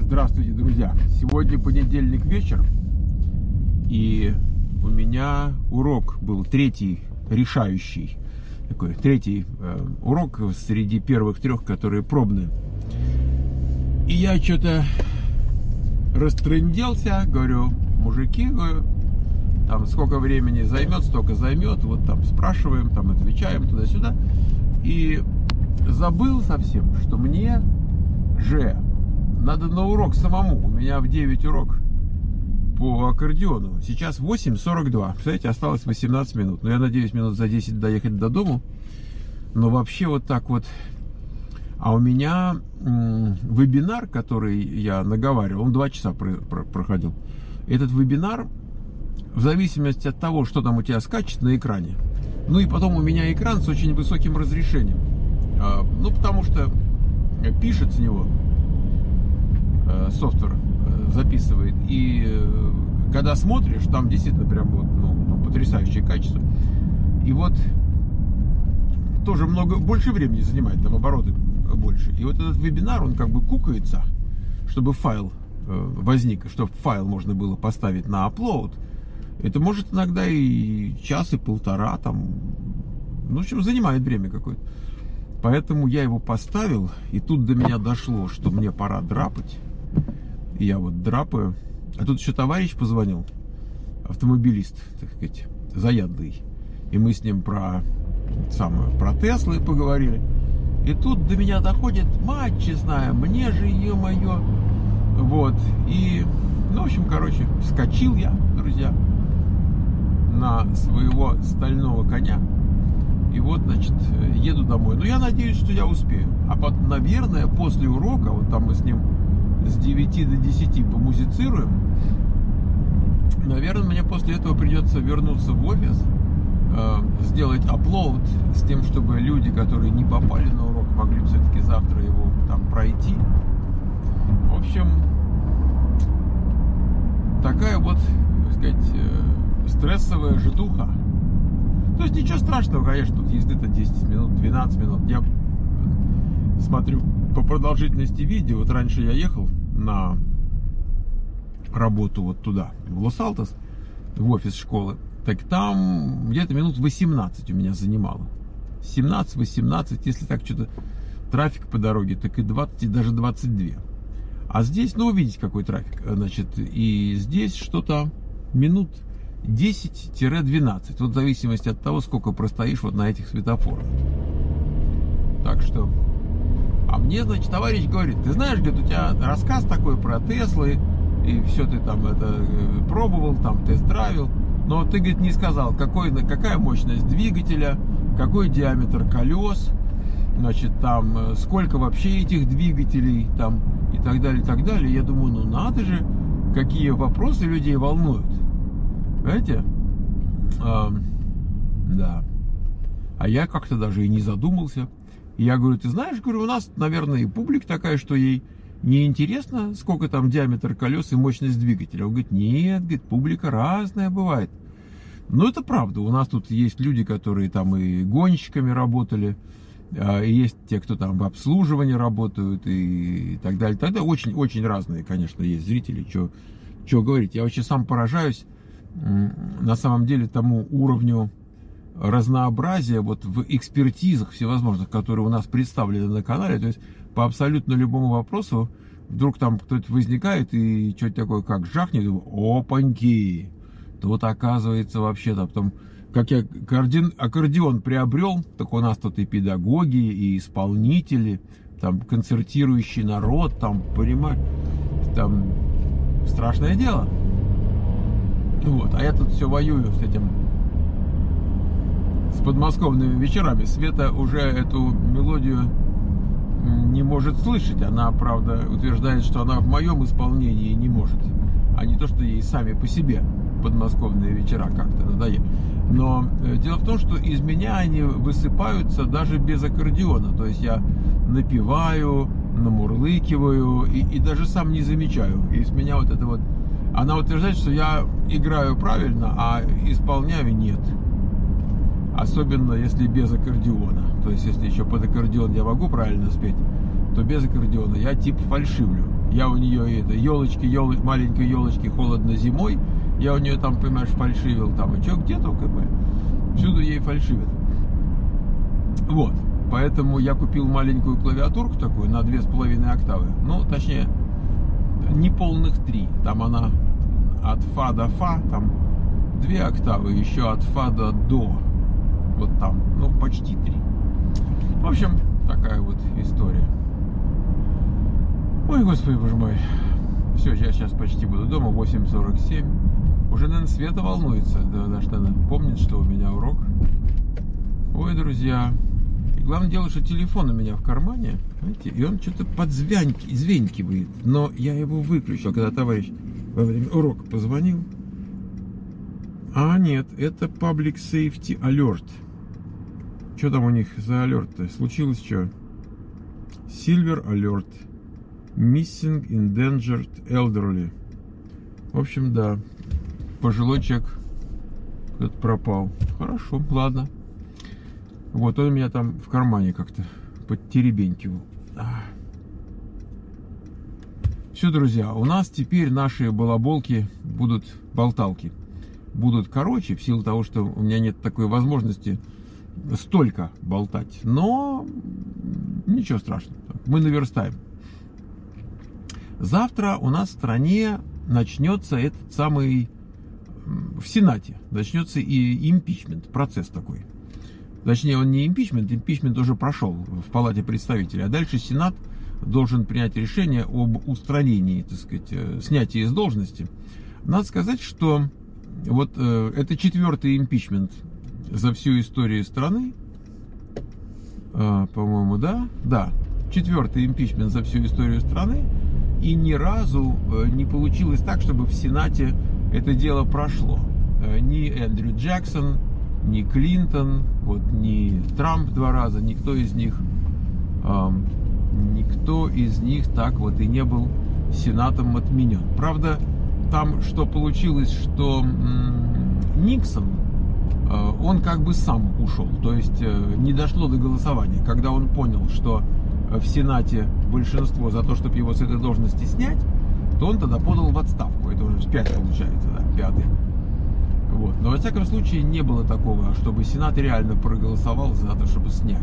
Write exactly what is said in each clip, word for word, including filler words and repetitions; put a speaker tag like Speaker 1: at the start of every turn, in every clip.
Speaker 1: Здравствуйте, друзья! Сегодня понедельник вечер, и у меня урок был третий, решающий, такой третий э, урок среди первых трех, которые пробные. И я что-то растрынделся, говорю, мужики, говорю, там сколько времени займет, столько займет, вот там спрашиваем, там отвечаем туда-сюда. И забыл совсем, что мне же надо на урок самому. У меня в девять урок по аккордеону. Сейчас восемь сорок два. Представляете, осталось восемнадцать минут. Но я надеюсь минут за десять доехать до дому. Но вообще вот так вот. А у меня м, вебинар, который я наговаривал, он два часа про, про, проходил. Этот вебинар, в зависимости от того, что там у тебя скачет на экране. Ну и потом у меня экран с очень высоким разрешением. А, ну потому что пишет с него софтвер, записывает, и когда смотришь, там действительно прям вот, ну, ну, потрясающее качество. И вот тоже много, больше времени занимает, там обороты больше. И вот этот вебинар, он как бы кукается, чтобы файл возник, чтобы файл можно было поставить на upload. Это может иногда и час, и полтора, там, ну, в общем, занимает время какое-то. Поэтому я его поставил, и тут до меня дошло, что мне пора драпать. И я вот драпаю. А тут еще товарищ позвонил, автомобилист, так сказать, заядлый. И мы с ним про самое, про Теслы поговорили. И тут до меня доходит, мать честная, мне же, ё-моё. Вот. И, ну, в общем, короче, вскочил я, друзья, на своего стального коня. И вот, значит, еду домой. Но я надеюсь, что я успею. А потом, наверное, после урока, вот там мы с ним с девяти до десяти помузицируем, наверное, мне после этого придется вернуться в офис, э, сделать апплоуд с тем, чтобы люди, которые не попали на урок, могли все-таки завтра его там пройти. В общем, такая вот, так сказать, э, стрессовая житуха. То есть ничего страшного, конечно, тут езды-то десять минут, двенадцать минут. Я смотрю по продолжительности видео. Вот раньше я ехал на работу вот туда, в Лос-Алтос, в офис школы. Так там где-то минут восемнадцать у меня занимало. семнадцать-восемнадцать, если так что-то трафик по дороге, так и двадцать, даже двадцать два. А здесь, ну, увидите, какой трафик. Значит, и здесь что-то минут десять-двенадцать. Вот в зависимости от того, сколько простоишь вот на этих светофорах. Так что... А мне, значит, товарищ говорит, ты знаешь, говорит, у тебя рассказ такой про Теслы, и все ты там это пробовал, там тест-драйвил, но ты, говорит, не сказал, какой, какая мощность двигателя, какой диаметр колес, значит, там, сколько вообще этих двигателей, там, и так далее, и так далее. Я думаю, ну надо же, какие вопросы людей волнуют. Понимаете? А, да. А я как-то даже и не задумался. И я говорю, ты знаешь, говорю, у нас, наверное, и публика такая, что ей не интересно, сколько там диаметр колес и мощность двигателя. Он говорит, нет, говорит, публика разная бывает. Но это правда. У нас тут есть люди, которые там и гонщиками работали, и есть те, кто там в обслуживании работают, и так далее. Тогда очень-очень разные, конечно, есть зрители. Что, что говорить? Я вообще сам поражаюсь на самом деле тому уровню разнообразия вот в экспертизах всевозможных, которые у нас представлены на канале. То есть по абсолютно любому вопросу вдруг там кто-то возникает и что-то такое как жахнет, опаньки, тут оказывается вообще-то потом, как я аккордеон, аккордеон приобрел, так у нас тут и педагоги, и исполнители, там концертирующий народ, там, понимаешь, там страшное дело. Вот, а я тут все воюю с этим, с подмосковными вечерами. Света уже эту мелодию не может слышать. Она, правда, утверждает, что она в моем исполнении не может, а не то, что ей сами по себе подмосковные вечера как-то надоели. Но дело в том, что из меня они высыпаются даже без аккордеона. То есть я напеваю, намурлыкиваю и, и даже сам не замечаю. Из меня вот это вот... Она утверждает, что я играю правильно, а исполняю нет. Особенно если без аккордеона. То есть если еще под аккордеон я могу правильно спеть, то без аккордеона я типа фальшивлю. Я у нее это, елочки, елочки, маленькой елочки, холодно зимой. Я у нее там, понимаешь, фальшивил там. И что, где только мы? Всюду ей фальшивят. Вот. Поэтому я купил маленькую клавиатурку такую на две с половиной октавы. Ну, точнее, не полных три. Там она от фа до фа, там две октавы, еще от фа до до. Вот там, ну, почти три. В общем, такая вот история. Ой, господи, боже мой. Все, я сейчас почти буду дома, восемь сорок семь. Уже, наверное, Света волнуется, да, да, что она помнит, что у меня урок. Ой, друзья. И главное дело, что телефон у меня в кармане, знаете, и он что-то подзвенькивает. Но я его выключил, когда товарищ во время урока позвонил. А нет, это Public Safety Alert. Что там у них за алерт-то? Случилось что? Silver Alert. Missing Endangered Elderly. В общем, да. Пожилой человек кто-то пропал. Хорошо, ладно. Вот, он у меня там в кармане как-то подтеребенькивал. Все, друзья, у нас теперь наши балаболки будут, болталки, будут короче, в силу того, что у меня нет такой возможности столько болтать. Но ничего страшного, мы наверстаем. Завтра у нас в стране начнется этот самый, в Сенате, начнется и импичмент, процесс такой. Точнее, он не импичмент, импичмент уже прошел в Палате представителей, а дальше Сенат должен принять решение об устранении, так сказать, снятии из должности. Надо сказать, что вот э, это четвертый импичмент за всю историю страны, э, по-моему, да, да, четвертый импичмент за всю историю страны, и ни разу э, не получилось так, чтобы в Сенате это дело прошло. Э, ни Эндрю Джексон, ни Клинтон, вот, ни Трамп два раза, никто из них, э, никто из них так вот и не был Сенатом отменен. Правда, там что получилось, что м, Никсон, э, он как бы сам ушел, то есть э, не дошло до голосования. Когда он понял, что в Сенате большинство за то, чтобы его с этой должности снять, то он тогда подал в отставку. Это уже пять получается, да, пятый. Вот. Но во всяком случае не было такого, чтобы Сенат реально проголосовал за то, чтобы снять.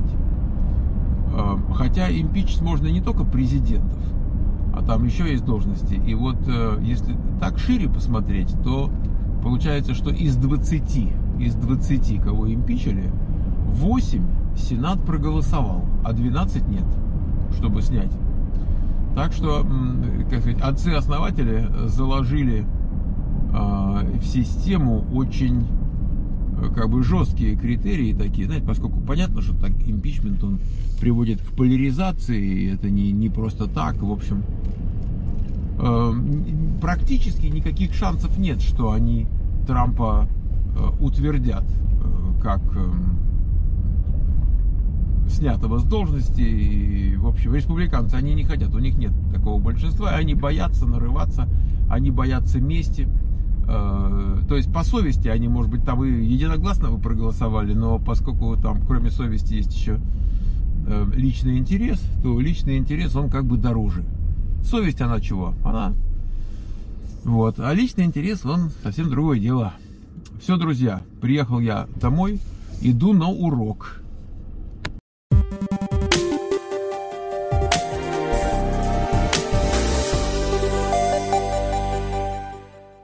Speaker 1: Хотя импичить можно не только президентов, а там еще есть должности. И вот если так шире посмотреть, то получается, что из двадцати, из двадцати, кого импичили, восемь Сенат проголосовал, а двенадцать нет, чтобы снять. Так что, как сказать, отцы-основатели заложили э, в систему очень как бы жесткие критерии такие, знаете, поскольку понятно, что так импичмент он приводит к поляризации, и это не, не просто так, в общем, э, практически никаких шансов нет, что они Трампа э, утвердят э, как э, снятого с должности. И, в общем, республиканцы, они не хотят, у них нет такого большинства, они боятся нарываться, они боятся мести. То есть по совести они, может быть, там и единогласно вы проголосовали, но поскольку там кроме совести есть еще личный интерес, то личный интерес, он как бы дороже. Совесть, она чего? Она... Вот. А личный интерес, он совсем другое дело. Все, друзья, приехал я домой, иду на урок.